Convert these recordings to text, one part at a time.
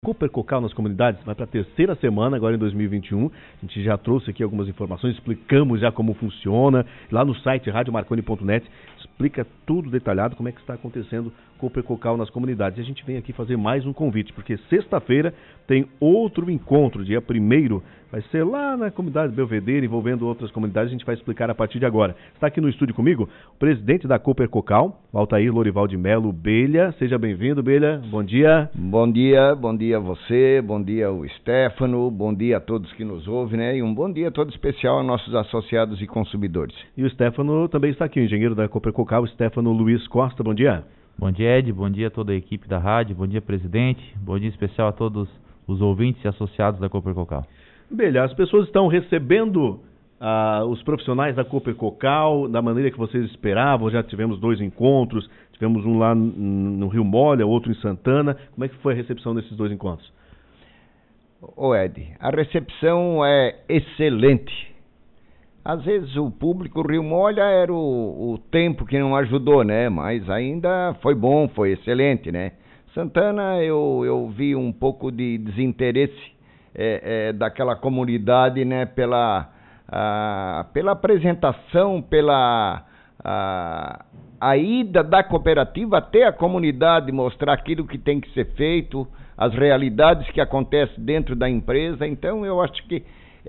Cooper Cocal nas comunidades vai para a terceira semana agora em 2021. A gente já trouxe aqui algumas informações, explicamos já como funciona. Lá no site radiomarconi.net explica tudo detalhado como é que está acontecendo Cooper Cocal nas comunidades. E a gente vem aqui fazer mais um convite, porque sexta-feira tem outro encontro, dia 1º, vai ser lá na comunidade Belvedere, envolvendo outras comunidades. A gente vai explicar a partir de agora. Está aqui no estúdio comigo o presidente da Cooper Cocal, Altair Lorival de Melo Belha. Seja bem-vindo, Belha. Bom dia. Bom dia a você, bom dia ao Stefano, bom dia a todos que nos ouvem, né? E um bom dia todo especial aos nossos associados e consumidores. E o Stefano também está aqui, o engenheiro da Cooper Cocal, Stefano Luiz Costa. Bom dia. Bom dia, Ed. Bom dia a toda a equipe da rádio. Bom dia, presidente. Bom dia especial a todos os ouvintes e associados da Cooper Cocal. Beleza, as pessoas estão recebendo os profissionais da Cooper Cocal da maneira que vocês esperavam. Já tivemos 2 encontros, tivemos um lá no Rio Molha, outro em Santana. Como é que foi a recepção desses 2 encontros? Ô Ed, a recepção é excelente. Às vezes o público Rio Molha era o tempo que não ajudou, né? Mas ainda foi bom, foi excelente, né? Santana eu vi um pouco de desinteresse daquela comunidade, né? Pela apresentação, pela a ida da cooperativa até a comunidade, mostrar aquilo que tem que ser feito, as realidades que acontecem dentro da empresa. Então eu acho que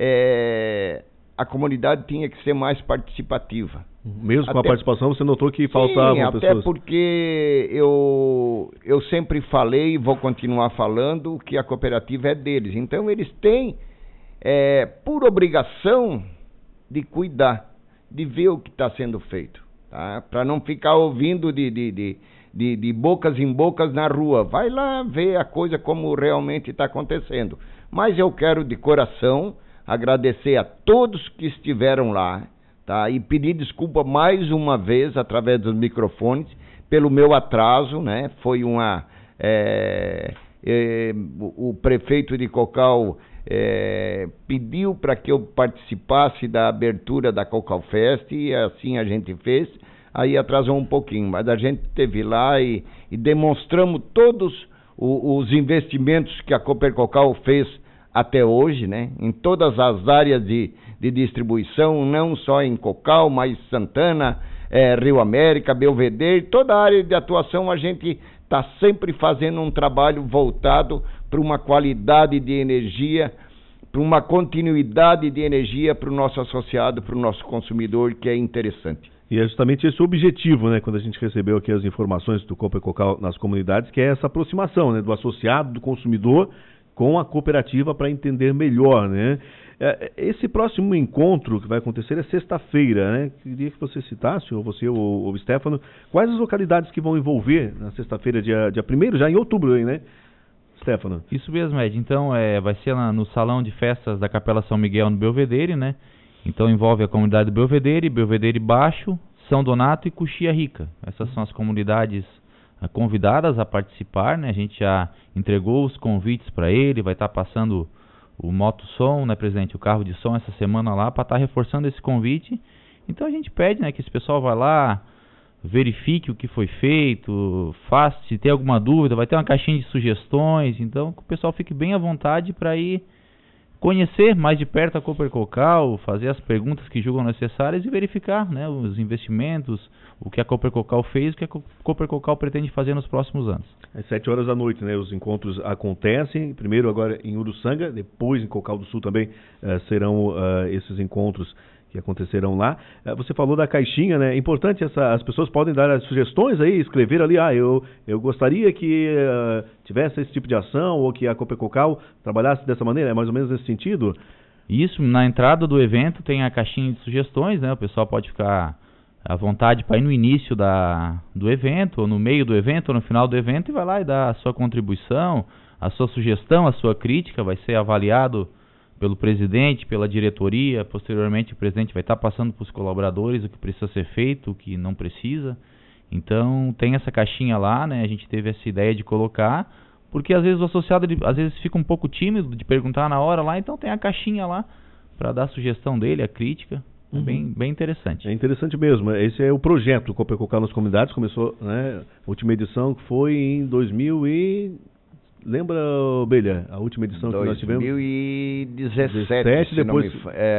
a comunidade tinha que ser mais participativa. Mesmo com a participação, você notou que faltavam pessoas? Até porque eu sempre falei e vou continuar falando que a cooperativa é deles. Então eles têm, por obrigação, de cuidar, de ver o que está sendo feito, tá? Para não ficar ouvindo de bocas em bocas na rua. Vai lá ver a coisa como realmente está acontecendo. Mas eu quero de coração agradecer a todos que estiveram lá, tá? E pedir desculpa mais uma vez através dos microfones pelo meu atraso, né? Foi o prefeito de Cocal pediu para que eu participasse da abertura da Cocal Fest e assim a gente fez. Aí atrasou um pouquinho, mas a gente esteve lá e demonstramos todos os investimentos que a Cooper Cocal fez até hoje, né? Em todas as áreas de distribuição, não só em Cocal, mas Santana, Rio América, Belvedere, toda a área de atuação a gente está sempre fazendo um trabalho voltado para uma qualidade de energia, para uma continuidade de energia para o nosso associado, para o nosso consumidor, que é interessante. E é justamente esse o objetivo, né, quando a gente recebeu aqui as informações do Cooper Cocal nas comunidades, que é essa aproximação, né, do associado, do consumidor com a cooperativa para entender melhor, né? Esse próximo encontro que vai acontecer é sexta-feira, né? Queria que você citasse, ou você ou o Stefano, quais as localidades que vão envolver na sexta-feira, dia 1º, já em outubro aí, né? Stefano. Isso mesmo, Ed. Então, vai ser no Salão de Festas da Capela São Miguel, no Belvedere, né? Então, envolve a comunidade do Belvedere, Belvedere Baixo, São Donato e Coxia Rica. Essas são as comunidades convidadas a participar, né? A gente já entregou os convites para ele, vai estar passando o moto-som, né, presidente? O carro de som essa semana lá para estar reforçando esse convite. Então, a gente pede, né, que esse pessoal vá lá, verifique o que foi feito, se tem alguma dúvida, vai ter uma caixinha de sugestões, então que o pessoal fique bem à vontade para ir conhecer mais de perto a Cooper Cocal, fazer as perguntas que julgam necessárias e verificar, né, os investimentos, o que a Cooper Cocal fez, o que a Cooper Cocal pretende fazer nos próximos anos. Às 7 horas da noite, né, os encontros acontecem, primeiro agora em Uruçanga, depois em Cocal do Sul também serão esses encontros que acontecerão lá. Você falou da caixinha, né? É importante, as pessoas podem dar as sugestões aí, escrever ali, eu gostaria que tivesse esse tipo de ação, ou que a Cooper Cocal trabalhasse dessa maneira, é mais ou menos nesse sentido? Isso, na entrada do evento tem a caixinha de sugestões, né? O pessoal pode ficar à vontade para ir no início do evento, ou no meio do evento, ou no final do evento, e vai lá e dar a sua contribuição, a sua sugestão, a sua crítica, vai ser avaliado pelo presidente, pela diretoria. Posteriormente o presidente vai estar passando para os colaboradores o que precisa ser feito, o que não precisa. Então tem essa caixinha lá, né? A gente teve essa ideia de colocar, porque às vezes o associado às vezes fica um pouco tímido de perguntar na hora lá, então tem a caixinha lá para dar a sugestão dele, a crítica. É bem interessante. É interessante mesmo. Esse é o projeto Cooper Cocal nas comunidades. Começou, né, a última edição que foi em Lembra, Ovelha, a última edição que nós tivemos? 2017, depois...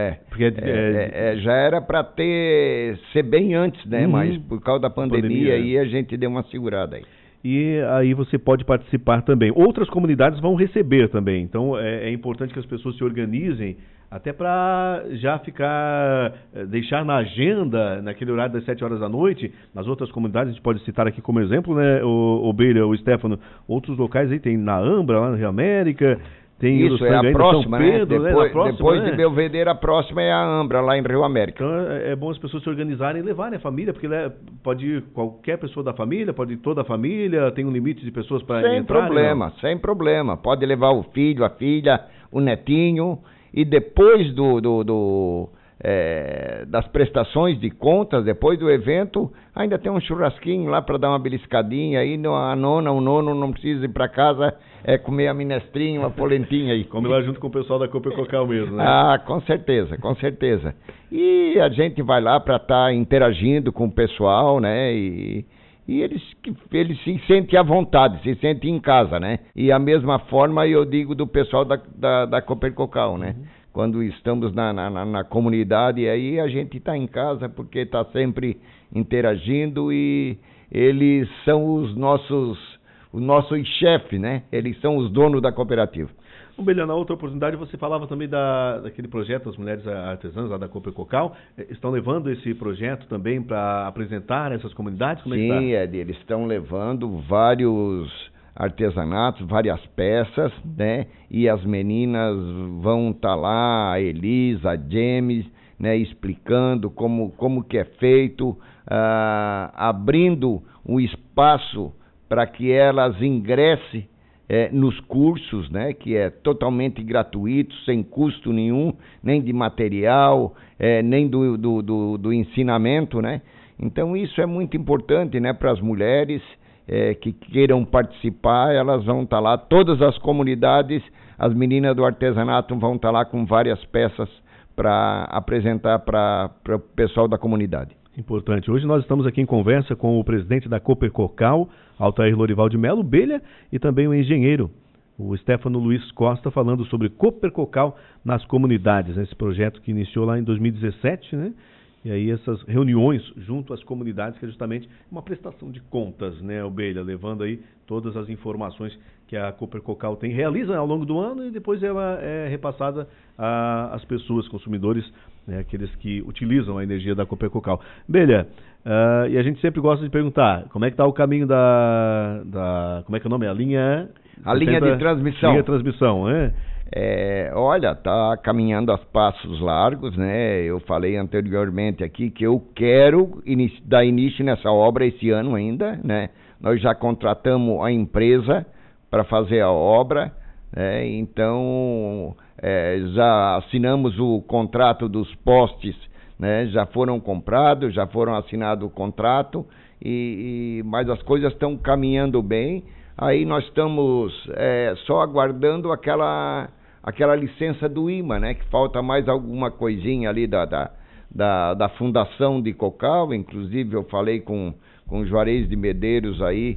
já era para ser bem antes, né? Mas por causa da pandemia aí a gente deu uma segurada aí. E aí você pode participar também. Outras comunidades vão receber também. Então é importante que as pessoas se organizem até para já deixar na agenda, naquele horário das 7 horas da noite, nas outras comunidades, a gente pode citar aqui como exemplo, né, o Beira, o Stefano, outros locais aí, tem na Ambra, lá no Rio América, tem isso, é a próxima, São Pedro, né? Depois de Belvedere, a próxima é a Ambra, lá em Rio América. Então é bom as pessoas se organizarem e levarem a família, porque pode ir qualquer pessoa da família, pode ir toda a família, tem um limite de pessoas para entrar. Sem problema. Pode levar o filho, a filha, o netinho, e depois das prestações de contas, depois do evento, ainda tem um churrasquinho lá para dar uma beliscadinha, aí o nono não precisa ir para casa, comer a minestrinha, uma polentinha aí. Come lá junto com o pessoal da Cooper Cocal mesmo, né? Ah, com certeza. E a gente vai lá para estar interagindo com o pessoal, né? E eles se sentem à vontade, se sentem em casa, né? E a mesma forma eu digo do pessoal da Cooper Cocal, né? Quando estamos na comunidade, aí a gente está em casa porque está sempre interagindo e eles são os nossos chefes, né? Eles são os donos da cooperativa. Belhão, na outra oportunidade você falava também daquele projeto das mulheres artesãs lá da Cooper Cocal. Estão levando esse projeto também para apresentar nessas comunidades? Como Sim, eles estão levando vários artesanatos, várias peças, né? E as meninas vão estar lá, a Elisa, a James, né? Explicando como que é feito, abrindo um espaço para que elas ingressem nos cursos, né? Que é totalmente gratuito, sem custo nenhum, nem de material, nem do ensinamento, né? Então isso é muito importante, né? Para as mulheres que queiram participar, elas vão estar lá, todas as comunidades, as meninas do artesanato vão estar lá com várias peças para apresentar para o pessoal da comunidade. Importante. Hoje nós estamos aqui em conversa com o presidente da Cooper Cocal, Altair Lorival de Melo Belha, e também o engenheiro, o Stefano Luiz Costa, falando sobre Cooper Cocal nas comunidades, esse projeto que iniciou lá em 2017, né? E aí essas reuniões junto às comunidades, que é justamente uma prestação de contas, né, Ovelha, levando aí todas as informações que a Cooper Cocal realiza ao longo do ano e depois ela é repassada às pessoas, consumidores, né, aqueles que utilizam a energia da Cooper Cocal. Ovelha, e a gente sempre gosta de perguntar, como é que está o caminho como é que é o nome? A linha de transmissão. Linha de transmissão, né? Olha, está caminhando a passos largos, né? Eu falei anteriormente aqui que eu quero dar início nessa obra esse ano ainda, né? Nós já contratamos a empresa para fazer a obra, né? Então já assinamos o contrato dos postes, né? Já foram comprados, já foram assinado o contrato, mas as coisas estão caminhando bem. Aí nós estamos só aguardando aquela licença do IMA, né? Que falta mais alguma coisinha ali da Fundação de Cocal. Inclusive eu falei com o Juarez de Medeiros aí,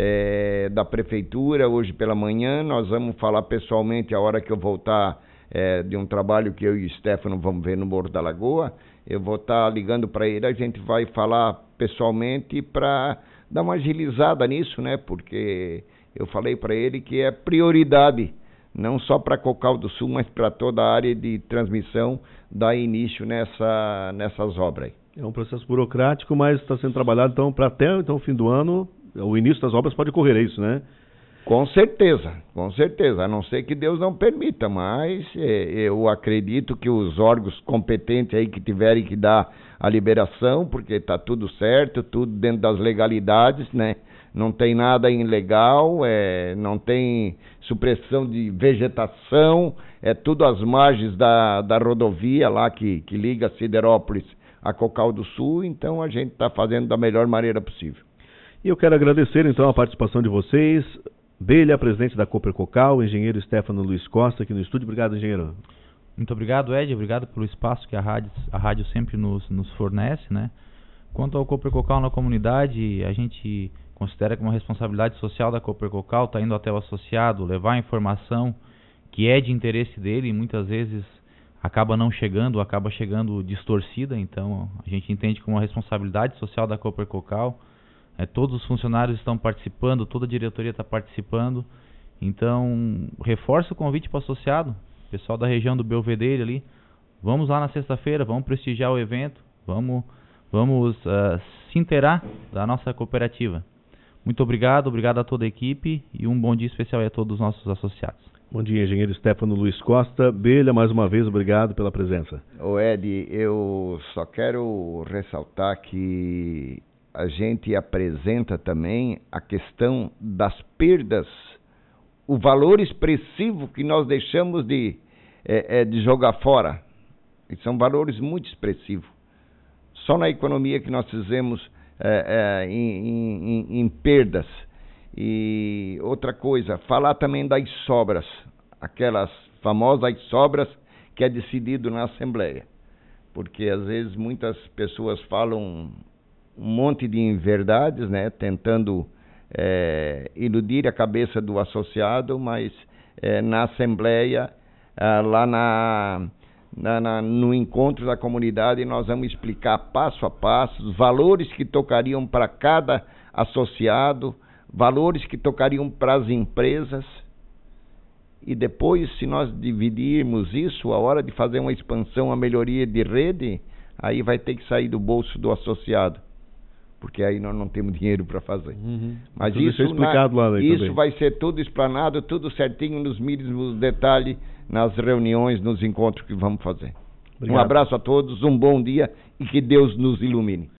da Prefeitura, hoje pela manhã. Nós vamos falar pessoalmente a hora que eu voltar de um trabalho que eu e o Stefano vamos ver no Morro da Lagoa. Eu vou estar ligando para ele, a gente vai falar pessoalmente para dar uma agilizada nisso, né? Porque eu falei para ele que é prioridade, não só para Cocal do Sul, mas para toda a área de transmissão, dar início nessas obras. É um processo burocrático, mas está sendo trabalhado então para até o fim do ano, o início das obras pode ocorrer, é isso, né? Com certeza, a não ser que Deus não permita, mas eu acredito que os órgãos competentes aí que tiverem que dar a liberação, porque está tudo certo, tudo dentro das legalidades, né? Não tem nada ilegal, não tem supressão de vegetação, é tudo às margens da rodovia lá que liga Siderópolis a Cocal do Sul, então a gente está fazendo da melhor maneira possível. E eu quero agradecer então a participação de vocês, Belha, presidente da Cooper Cocal, o engenheiro Stefano Luiz Costa aqui no estúdio. Obrigado, engenheiro. Muito obrigado, Ed. Obrigado pelo espaço que a rádio sempre nos fornece, né? Quanto ao Cooper Cocal na comunidade, a gente considera que uma responsabilidade social da Copercocal está indo até o associado, levar a informação que é de interesse dele e muitas vezes acaba não chegando, acaba chegando distorcida. Então a gente entende como uma responsabilidade social da Copercocal. Todos os funcionários estão participando, toda a diretoria está participando. Então reforço o convite para o associado, pessoal da região do Belvedere ali, vamos lá na sexta-feira, vamos prestigiar o evento, vamos se inteirar da nossa cooperativa. Muito obrigado a toda a equipe e um bom dia especial a todos os nossos associados. Bom dia, engenheiro Stefano Luiz Costa. Belha, mais uma vez, obrigado pela presença. Ô Ed, eu só quero ressaltar que a gente apresenta também a questão das perdas, o valor expressivo que nós deixamos de jogar fora. E são valores muito expressivos. Só na economia que nós fizemos em perdas. E outra coisa, falar também das sobras, aquelas famosas sobras que é decidido na Assembleia. Porque às vezes muitas pessoas falam um monte de inverdades, né, tentando iludir a cabeça do associado, mas na Assembleia, lá no encontro da comunidade, nós vamos explicar passo a passo os valores que tocariam para cada associado, valores que tocariam para as empresas. E depois, se nós dividirmos isso, a hora de fazer uma expansão, a melhoria de rede, aí vai ter que sair do bolso do associado, porque aí nós não temos dinheiro para fazer. Mas tudo isso é explicado lá, né, isso também. vai ser tudo explanado, tudo certinho, nos mínimos detalhes, nas reuniões, nos encontros que vamos fazer. Obrigado. Um abraço a todos, um bom dia e que Deus nos ilumine.